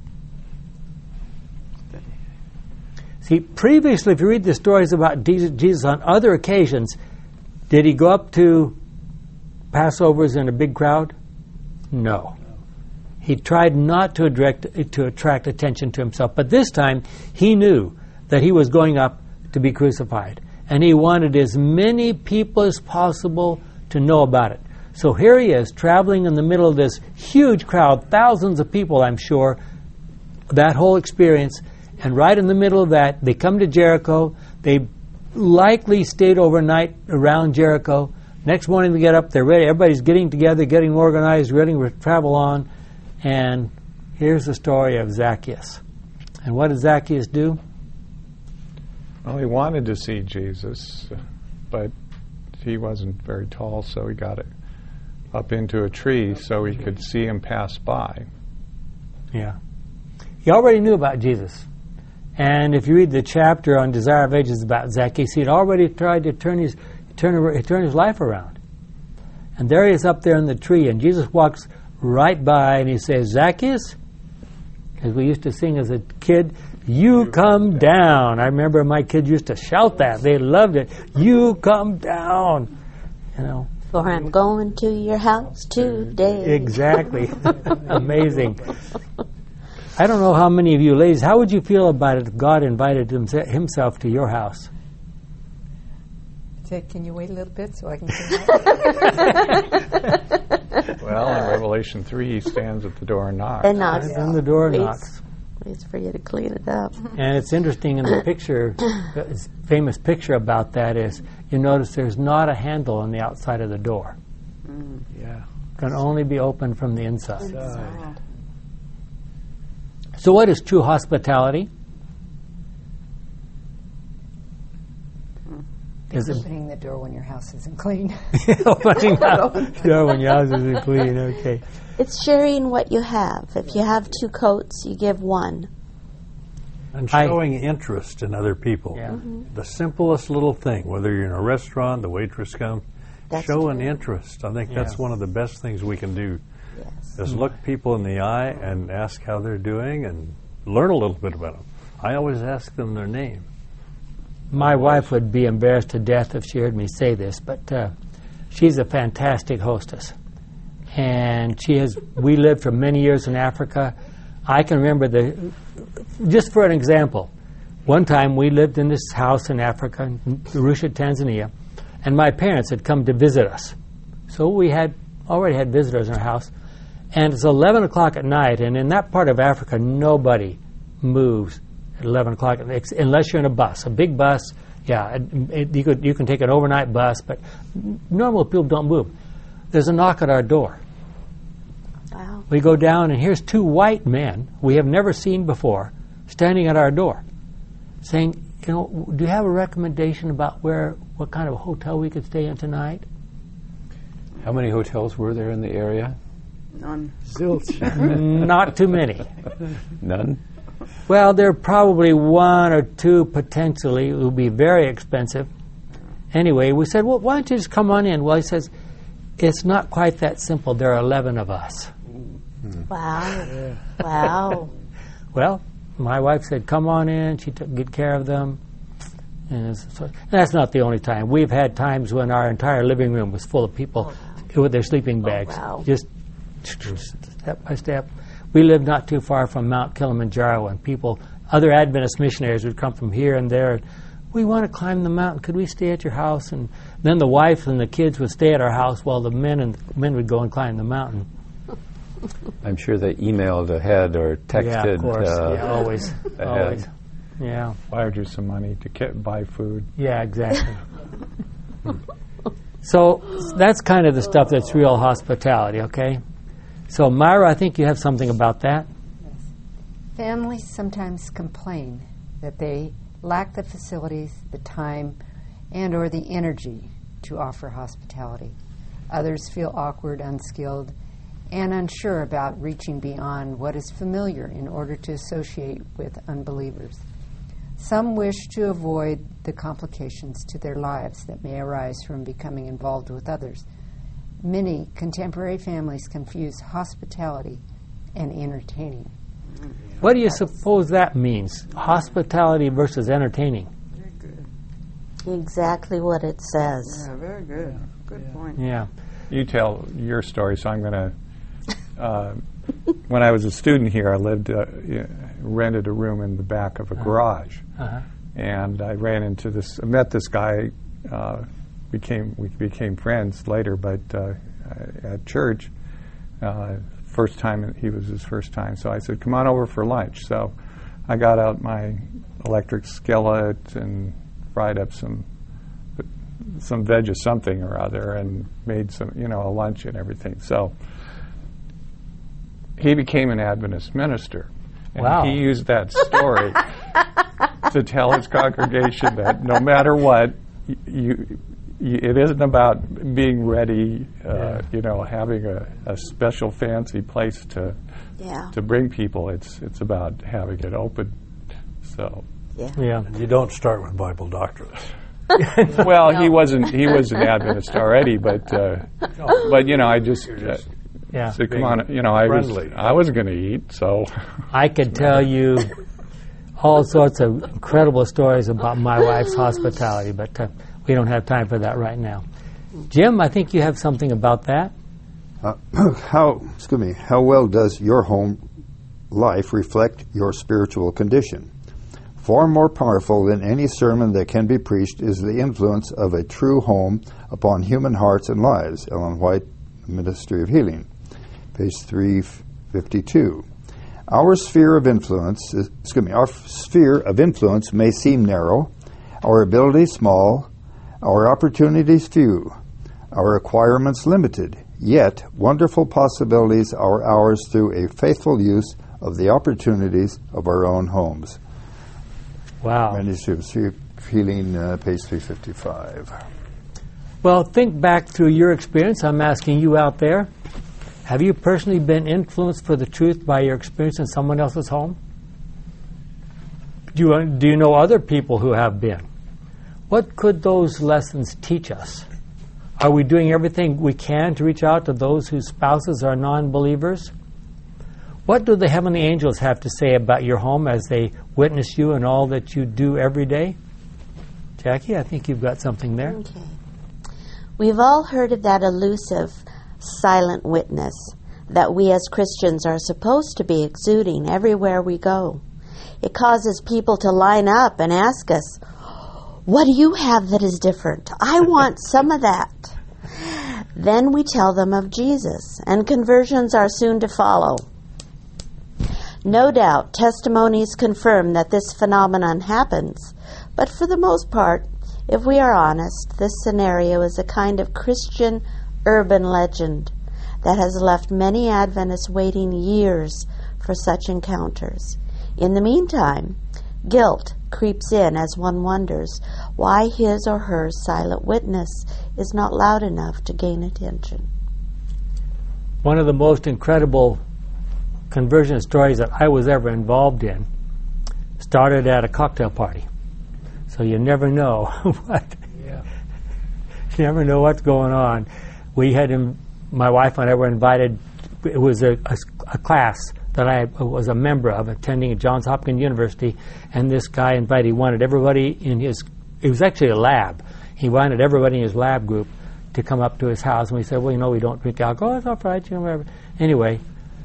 S1: See, previously, if you read the stories about Jesus, Jesus on other occasions, did he go up to Passovers in a big crowd? No. He tried not to attract, to attract attention to himself. But this time, he knew that he was going up to be crucified. And he wanted as many people as possible to know about it. So here he is, traveling in the middle of this huge crowd, thousands of people, I'm sure, that whole experience. And right in the middle of that, they come to Jericho. They likely stayed overnight around Jericho. Next morning they get up, they're ready. Everybody's getting together, getting organized, ready to travel on. And here's the story of Zacchaeus. And what did Zacchaeus do?
S3: Well, he wanted to see Jesus, but he wasn't very tall, so he got it up into a tree so he could see him pass by.
S1: Yeah. He already knew about Jesus. And if you read the chapter on Desire of Ages about Zacchaeus, he had already tried to turn his turn, turn his life around. And there he is up there in the tree, and Jesus walks right by, and he says, Zacchaeus, as we used to sing as a kid, you come down. I remember my kids used to shout that. They loved it. You come down. You know.
S9: For I'm going to your house today.
S1: Exactly. Amazing. I don't know how many of you ladies, how would you feel about it if God invited himself to your house?
S8: Say, can you wait a little bit so I can come out?
S3: Well, in Revelation three, he stands at the door and knocks.
S9: And knocks.
S1: And the door
S9: Waits,
S1: knocks.
S9: waits for you to clean it up.
S1: And it's interesting in the picture, the famous picture about that is, you notice there's not a handle on the outside of the door.
S2: Mm. Yeah.
S1: It can only be opened from the inside.
S2: Inside.
S1: So what is true hospitality? Is it
S8: opening the door when your house isn't clean?
S1: opening the door when your house isn't clean? Okay.
S9: It's sharing what you have. If you have two coats, you give one.
S5: And
S1: I-
S5: showing interest in other people.
S1: Yeah.
S9: Mm-hmm.
S5: The simplest little thing, whether you're in a restaurant, the waitress comes,
S9: That's
S5: show an
S9: true.
S5: interest. I think
S1: Yeah.
S5: that's one of the best things we can do,
S9: Yes.
S5: is look people in the eye and ask how they're doing and learn a little bit about them. I always ask them their name.
S1: My wife would be embarrassed to death if she heard me say this, but uh, she's a fantastic hostess. And she has, we lived for many years in Africa. I can remember the, just for an example, one time we lived in this house in Africa, in Arusha, Tanzania, and my parents had come to visit us. So we had already had visitors in our house. And it's eleven o'clock at night, and in that part of Africa, nobody moves at eleven o'clock, ex- unless you're in a bus, a big bus. Yeah, it, it, you could you can take an overnight bus, but normal people don't move. There's a knock at our door.
S9: Wow.
S1: We go down, and here's two white men we have never seen before standing at our door, saying, "You know, do you have a recommendation about where, what kind of a hotel we could stay in tonight?"
S4: How many hotels were there in the area?
S6: None.
S2: Zilch.
S1: Not too many.
S4: None?
S1: Well, there are probably one or two potentially. It would be very expensive. Anyway, we said, well, why don't you just come on in? Well, he says, it's not quite that simple. There are eleven of us.
S9: Wow. Wow.
S1: Well, my wife said, come on in. She took good care of them. And, it's, so, and that's not the only time. We've had times when our entire living room was full of people with their sleeping bags.
S9: wow.
S1: Just step by step. we lived not too far from Mount Kilimanjaro, and people, other Adventist missionaries would come from here and there. And, we want to climb the mountain. Could we stay at your house? And then the wife and the kids would stay at our house while the men and men would go and climb the mountain.
S4: I'm sure they emailed ahead or texted.
S1: Yeah, of course.
S4: Uh,
S1: yeah, always.
S4: ahead.
S1: Always. Yeah.
S3: Wired you some money to get, buy food.
S1: Yeah, exactly. So that's kind of the stuff that's real hospitality, okay? So, Myra, I think you have something about that.
S8: Families sometimes complain that they lack the facilities, the time, and or the energy to offer hospitality. Others feel awkward, unskilled, and unsure about reaching beyond what is familiar in order to associate with unbelievers. Some wish to avoid the complications to their lives that may arise from becoming involved with others. Many contemporary families confuse hospitality and entertaining.
S1: What do you suppose that means? Hospitality versus entertaining.
S6: Very good.
S9: Exactly what it says.
S6: Yeah, very good. Good point.
S1: Yeah.
S3: You tell your story, so I'm going to. Uh, when I was a student here, I lived, uh, rented a room in the back of a garage,
S1: Uh-huh.
S3: and I ran into this. I met this guy. Uh, became we became friends later, but uh, at church, uh, first time he was his first time. So I said, "Come on over for lunch." So I got out my electric skillet and fried up some some veg or something or other, and made some, you know, a lunch and everything. So he became an Adventist minister. And
S1: Wow.
S3: he used that story to tell his congregation that no matter what, y- you, you, it isn't about being ready, uh,
S1: Yeah.
S3: you know, having a, a special fancy place to
S9: Yeah.
S3: to bring people. It's it's about having it open. So,
S9: Yeah.
S1: Yeah.
S5: And you don't start with Bible doctrine.
S3: well, he wasn't he was an Adventist already, but uh, but you know, I just. Uh,
S1: Yeah.
S3: So come on, you know, I was
S5: friendly.
S3: I was going to eat, so
S1: I could tell you all sorts of incredible stories about my wife's hospitality, but uh, we don't have time for that right now. Jim, I think you have something about that.
S7: Uh, how, excuse me, how well does your home life reflect your spiritual condition? Far more powerful than any sermon that can be preached is the influence of a true home upon human hearts and lives. Ellen White, Ministry of Healing, page three fifty-two. Our sphere of influence, is, excuse me, our sphere of influence may seem narrow, our abilities small, our opportunities few, our requirements limited. Yet, wonderful possibilities are ours through a faithful use of the opportunities of our own homes.
S1: Wow.
S7: Ministry of Healing, uh, page three fifty-five.
S1: Well, think back through your experience. I'm asking you out there. Have you personally been influenced for the truth by your experience in someone else's home? Do you, do you know other people who have been? What could those lessons teach us? Are we doing everything we can to reach out to those whose spouses are non-believers? What do the heavenly angels have to say about your home as they witness you and all that you do every day? Jackie, I think you've got something there.
S9: Okay. We've all heard of that elusive, silent witness that we as Christians are supposed to be exuding everywhere we go. It causes people to line up and ask us, "What do you have that is different? I want some of that." Then we tell them of Jesus, and conversions are soon to follow. No doubt, testimonies confirm that this phenomenon happens, but for the most part, if we are honest, this scenario is a kind of Christian urban legend that has left many Adventists waiting years for such encounters. In the meantime, guilt creeps in as one wonders why his or her silent witness is not loud enough to gain attention.
S1: One of the most incredible conversion stories that I was ever involved in started at a cocktail party. So you never know what
S2: Yeah.
S1: you never know what's going on. We had him, my wife and I were invited. It was a, a, a class that I was a member of, attending at Johns Hopkins University, and this guy invited. He wanted everybody in his. It was actually a lab. He wanted everybody in his lab group to come up to his house, and we said, "Well, you know, we don't drink alcohol. It's all right, you know, whatever." Anyway,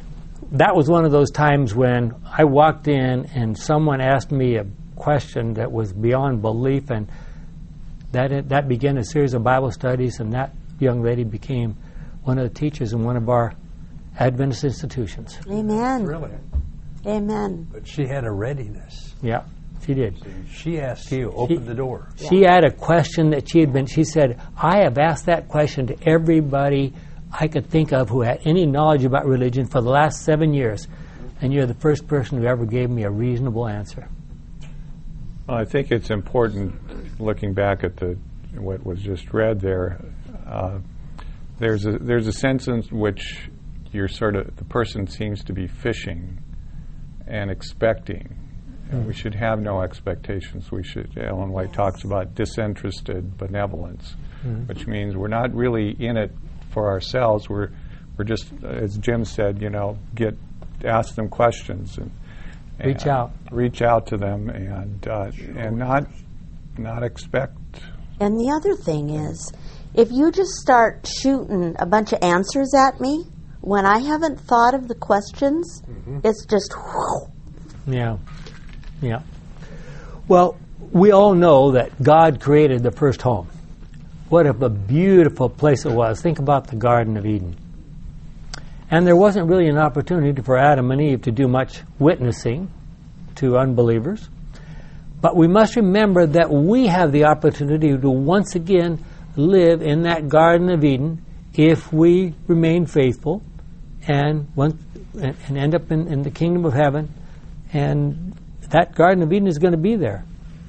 S1: that was one of those times when I walked in and someone asked me a question that was beyond belief, and that that began a series of Bible studies, and that young lady became one of the teachers in one of our Adventist institutions.
S9: Amen.
S5: Really?
S9: Amen.
S5: But she had a readiness.
S1: Yeah, she did.
S5: She asked you, open
S1: She-
S5: the door.
S1: She had a question that she had been, she said, I have asked that question to everybody I could think of who had any knowledge about religion for the last seven years, and you're the first person who ever gave me a reasonable answer.
S3: Well, I think it's important, looking back at the what was just read there, uh, there's a there's a sense in which you're sort of, the person seems to be fishing and expecting. And we should have no expectations. We should, Ellen White talks about disinterested benevolence,
S1: Mm-hmm.
S3: which means we're not really in it for ourselves. We're we're just, as Jim said, you know, get ask them questions and, and
S1: Reach out.
S3: reach out to them, and uh, and not not expect.
S9: And the other thing is, if you just start shooting a bunch of answers at me, when I haven't thought of the questions, it's just whew.
S1: Yeah, yeah. Well, we all know that God created the first home. What a, a beautiful place it was. Think about the Garden of Eden. And there wasn't really an opportunity for Adam and Eve to do much witnessing to unbelievers. But we must remember that we have the opportunity to once again live in that Garden of Eden if we remain faithful and, once, and, and end up in, in the kingdom of heaven. And that Garden of Eden is going to be there.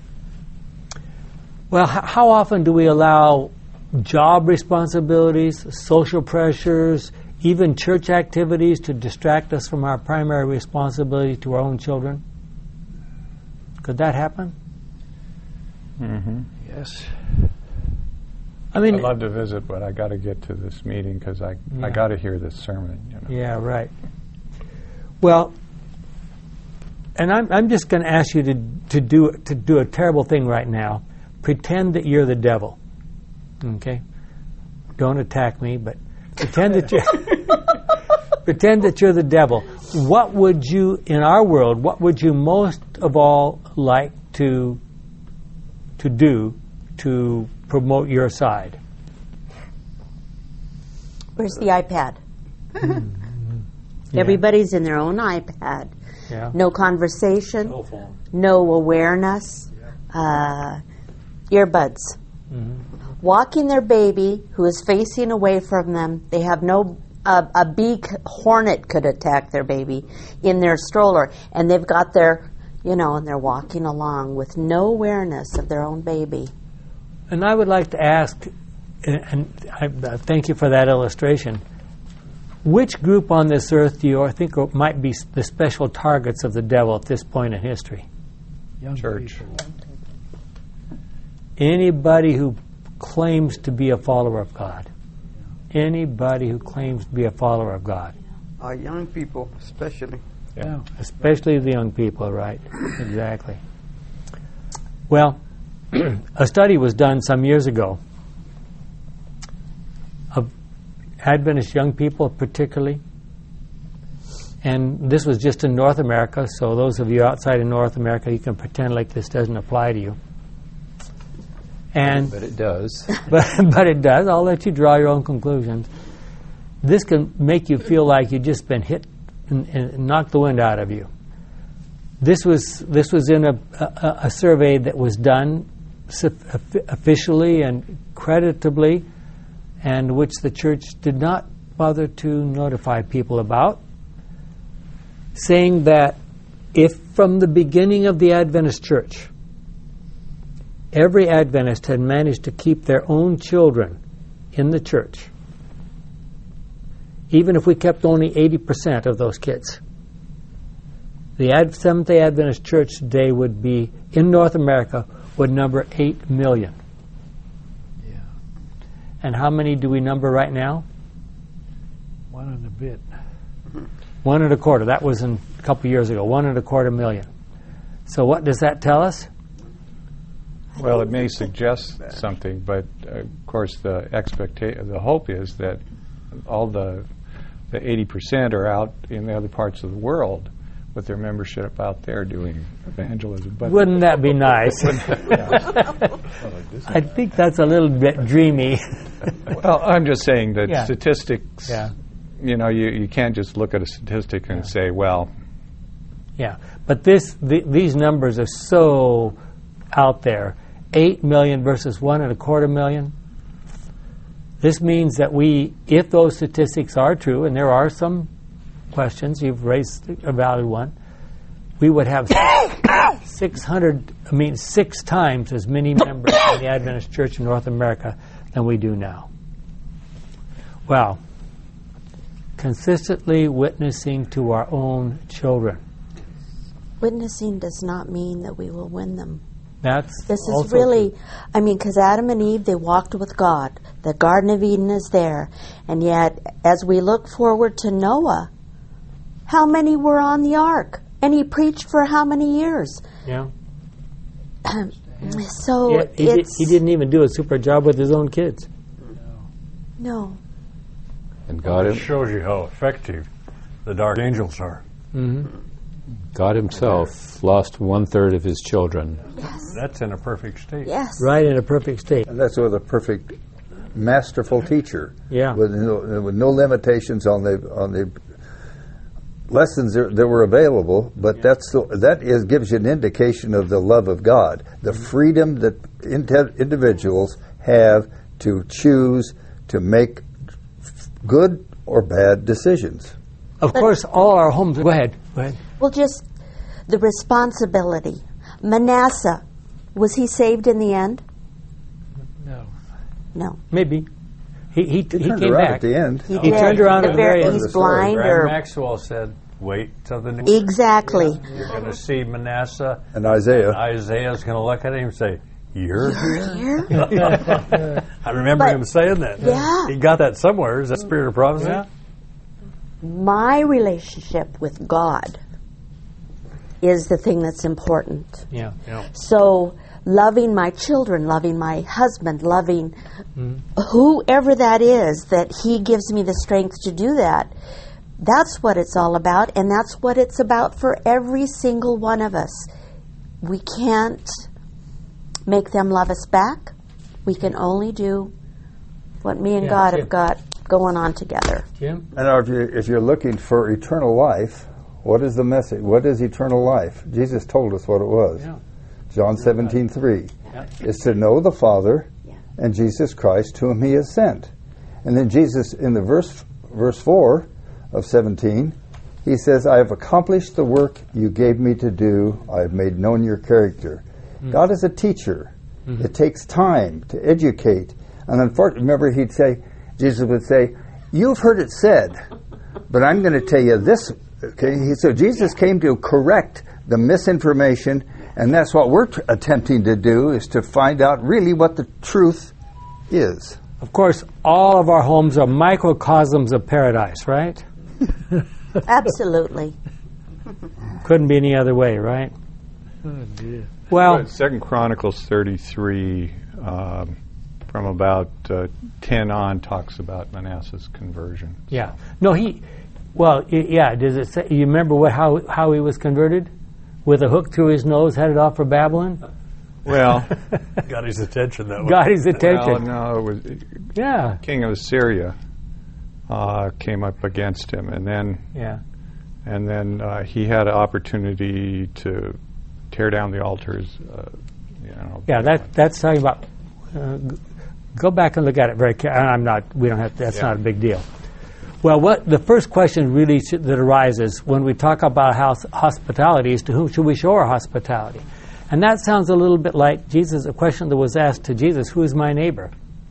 S1: Well, h- how often do we allow job responsibilities, social pressures, even church activities to distract us from our primary responsibility to our own children? Could that happen?
S3: Mm-hmm.
S2: Yes.
S1: I mean,
S3: I'd love to visit, but I got to get to this meeting because I
S1: Yeah.
S3: I got to hear this sermon. You know?
S1: yeah, right. Well, and I'm I'm just going to ask you to to do to do a terrible thing right now. Pretend that you're the devil. Okay? Don't attack me, but pretend that you're pretend that you're the devil. What would you, in our world, what would you most of all like to to do to promote your side?
S9: Where's the iPad?
S1: Yeah.
S9: Everybody's in their own iPad.
S1: Yeah.
S9: No conversation,
S5: Cell phone.
S9: no awareness, uh, earbuds. Walking their baby who is facing away from them. They have no, uh, a bee c- hornet could attack their baby in their stroller. And they've got their, you know, and they're walking along with no awareness of their own baby.
S1: And I would like to ask, and, and I uh, thank you for that illustration, which group on this earth do you think might be the special targets of the devil at this point in history?
S2: Young
S3: Church.
S2: people.
S1: Anybody who claims to be a follower of God. Anybody who claims to be a follower of God.
S6: Our young people, especially.
S2: Yeah.
S1: Especially the young people, right? Exactly. Well, a study was done some years ago of Adventist young people particularly. And this was just in North America, so those of you outside of North America, you can pretend like this doesn't apply to you. And
S4: But it does.
S1: but, but it does. I'll let you draw your own conclusions. This can make you feel like you've just been hit and, and knocked the wind out of you. This was this was in a, a, a survey that was done officially and creditably, and which the church did not bother to notify people about, saying that if from the beginning of the Adventist church, every Adventist had managed to keep their own children in the church, even if we kept only eighty percent of those kids, the Ad- Seventh-day Adventist Church today would be, in North America, would number eight million.
S2: Yeah.
S1: And how many do we number right now?
S2: One and a bit.
S1: One and a quarter. That was in a couple years ago. One and a quarter million. So what does that tell us?
S3: Well, it may suggest something, but uh, of course the expectation, the hope is that all the the eighty percent are out in the other parts of the world with their membership out there doing evangelism. But
S1: wouldn't that be nice? I think that's a little bit dreamy.
S3: Well, I'm just saying that
S1: Yeah.
S3: statistics,
S1: Yeah.
S3: you know, you, you can't just look at a statistic and say, well,
S1: Yeah, but this the, these numbers are so out there. Eight million versus one and a quarter million. This means that we, if those statistics are true, and there are some questions, you've raised a valid one, we would have six hundred, I mean, six times as many members in the Adventist Church in North America than we do now. Well, consistently witnessing to our own children.
S9: Witnessing does not mean that we will win them.
S1: That's
S9: This is
S1: also
S9: really,
S1: true.
S9: I mean, because Adam and Eve, they walked with God. The Garden of Eden is there. And yet, as we look forward to Noah, how many were on the ark? And he preached for how many years?
S1: Yeah.
S9: So
S1: Yeah, he, did,
S9: it's...
S1: he didn't even do a super job with his own kids.
S9: No.
S4: And God,
S5: It shows you how effective the dark angels are.
S1: Mm-hmm.
S4: God himself lost one-third of his children.
S9: Yes.
S5: That's in a perfect state.
S9: Yes.
S1: Right in a perfect state.
S7: And that's with a perfect, masterful teacher.
S1: Yeah.
S7: With no, with no limitations on the on the lessons that, that were available, but that's the, that is gives you an indication of the love of God, the freedom that inte- individuals have to choose to make good or bad decisions.
S1: Of course, all our homes. Go ahead. Go ahead.
S9: Well, just the responsibility. Manasseh, was he saved in the end?
S2: No.
S9: No.
S1: Maybe. He he, he,
S7: He turned
S1: came
S7: around
S1: back.
S7: at the end.
S9: He,
S1: He
S9: did.
S1: turned around
S9: The
S1: at the
S9: very-
S1: very end
S9: He's
S7: of the story.
S9: blind
S5: Graham
S9: or...
S5: Maxwell said, wait till the new...
S9: Exactly.
S5: You're going to see Manasseh,
S7: And Isaiah.
S5: Isaiah's going to look at him and say, you're here?
S9: Here?
S5: I remember
S9: But-
S5: him saying that.
S9: Yeah.
S5: He got that somewhere. Is that spirit of prophecy?
S1: Yeah.
S9: My relationship with God is the thing that's important.
S1: Yeah.
S5: Yeah.
S9: So loving my children, loving my husband, loving whoever that is, that he gives me the strength to do that, that's what it's all about, and that's what it's about for every single one of us. We can't make them love us back. We can only do what me and
S1: Yeah,
S9: God
S1: yeah.
S9: have got going on together.
S1: Jim?
S7: And if you're, if you're looking for eternal life, what is the message? What is eternal life? Jesus told us what it was.
S1: Yeah.
S7: John seventeen three.
S1: Yeah.
S7: Is to know the Father
S9: Yeah.
S7: and Jesus Christ whom he has sent. And then Jesus, in the verse verse four of seventeen, he says, I have accomplished the work you gave me to do. I have made known your character. Mm. God is a teacher. Mm-hmm. It takes time to educate. And unfortunately, remember he'd say, Jesus would say, you've heard it said, but I'm going to tell you this. Okay, he, so Jesus came to correct the misinformation, and that's what we're t- attempting to do, is to find out really what the truth is.
S1: Of course, all of our homes are microcosms of paradise, right?
S9: Absolutely.
S1: Couldn't be any other way, right?
S2: Oh, dear.
S1: Well,
S3: But Second Chronicles thirty-three, um, from about uh, ten on, talks about Manasseh's conversion.
S1: yeah. No, he, well, y- yeah, does it say, you remember what how how he was converted? With a hook through his nose, headed off for Babylon?
S3: Well,
S5: Got his attention that way.
S1: Got his
S3: well,
S1: attention.
S3: no, it was
S1: Yeah,
S3: king of Assyria uh, came up against him, and then
S1: yeah.
S3: and then uh, he had an opportunity to tear down the altars. Uh, you know,
S1: Yeah, that that's talking about. Uh, g- go back and look at it very carefully. I'm not. We don't have. To, that's
S3: Yeah.
S1: not a big deal. Well, what the first question really should, that arises when we talk about house, hospitality is to whom should we show our hospitality, and that sounds a little bit like Jesus. A question that was asked to Jesus: "Who is my neighbor?"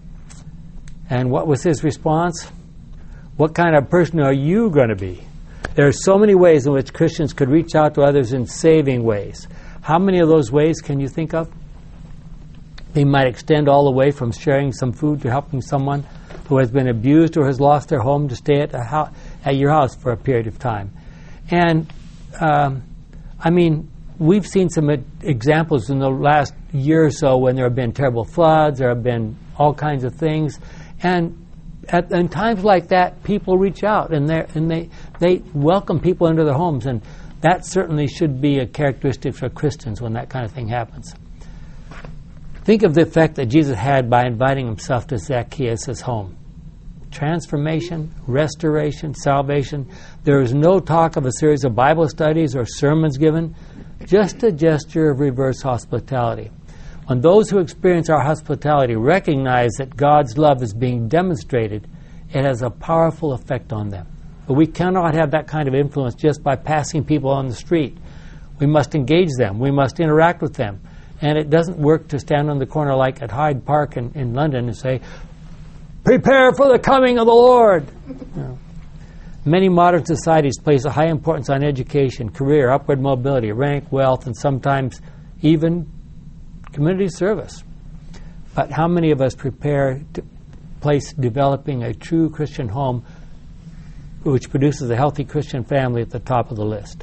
S1: And what was his response? What kind of person are you going to be? There are so many ways in which Christians could reach out to others in saving ways. How many of those ways can you think of? They might extend all the way from sharing some food to helping someone who has been abused or has lost their home to stay at, a ho- at your house for a period of time. And, um, I mean, we've seen some e- examples in the last year or so when there have been terrible floods, there have been all kinds of things. And at in times like that, people reach out and they and they they welcome people into their homes, and that certainly should be a characteristic for Christians when that kind of thing happens. Think of the effect that Jesus had by inviting himself to Zacchaeus' home. Transformation, restoration, salvation. There is no talk of a series of Bible studies or sermons given, just a gesture of reverse hospitality. When those who experience our hospitality recognize that God's love is being demonstrated, it has a powerful effect on them. But we cannot have that kind of influence just by passing people on the street. We must engage them. We must interact with them. And it doesn't work to stand on the corner like at Hyde Park in, in London and say, "Prepare for the coming of the Lord." You know. Many modern societies place a high importance on education, career, upward mobility, rank, wealth, and sometimes even community service. But how many of us prepare to place developing a true Christian home which produces a healthy Christian family at the top of the list?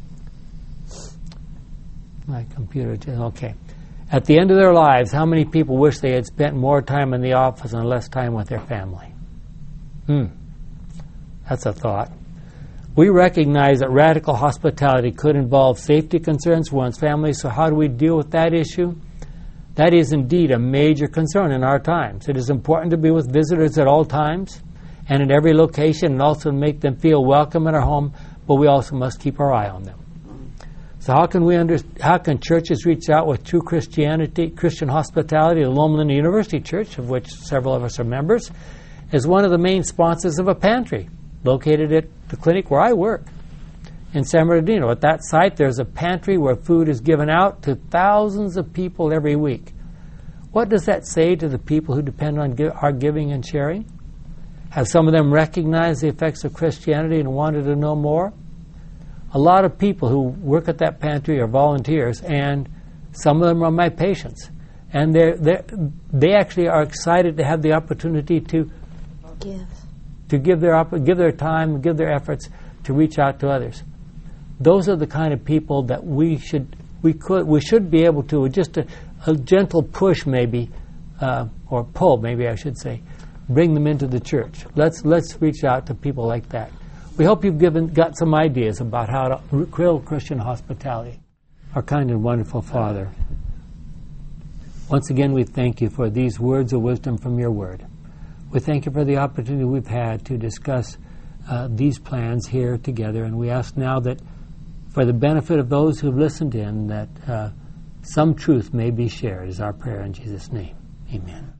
S1: My computer, okay. At the end of their lives, how many people wish they had spent more time in the office and less time with their family? Hmm. That's a thought. We recognize that radical hospitality could involve safety concerns for one's family, so how do we deal with that issue? That is indeed a major concern in our times. It is important to be with visitors at all times and in every location and also make them feel welcome in our home, but we also must keep our eye on them. So how can we under, how can churches reach out with true Christianity, Christian hospitality? The Loma Linda University Church, of which several of us are members, is one of the main sponsors of a pantry located at the clinic where I work in San Bernardino. At that site, there's a pantry where food is given out to thousands of people every week. What does that say to the people who depend on gi- our giving and sharing? Have some of them recognized the effects of Christianity and wanted to know more? A lot of people who work at that pantry are volunteers, and some of them are my patients. And they're, they're, they actually are excited to have the opportunity to
S9: give,
S1: to give their op- give their time, give their efforts to reach out to others. Those are the kind of people that we should we could we should be able to, just a, a gentle push maybe, uh, or pull maybe I should say, bring them into the church. Let's let's reach out to people like that. We hope you've given got some ideas about how to real Christian hospitality. Our kind and wonderful Father, once again we thank you for these words of wisdom from your word. We thank you for the opportunity we've had to discuss uh, these plans here together, and we ask now that for the benefit of those who've listened in, that uh, some truth may be shared, is our prayer in Jesus' name. Amen.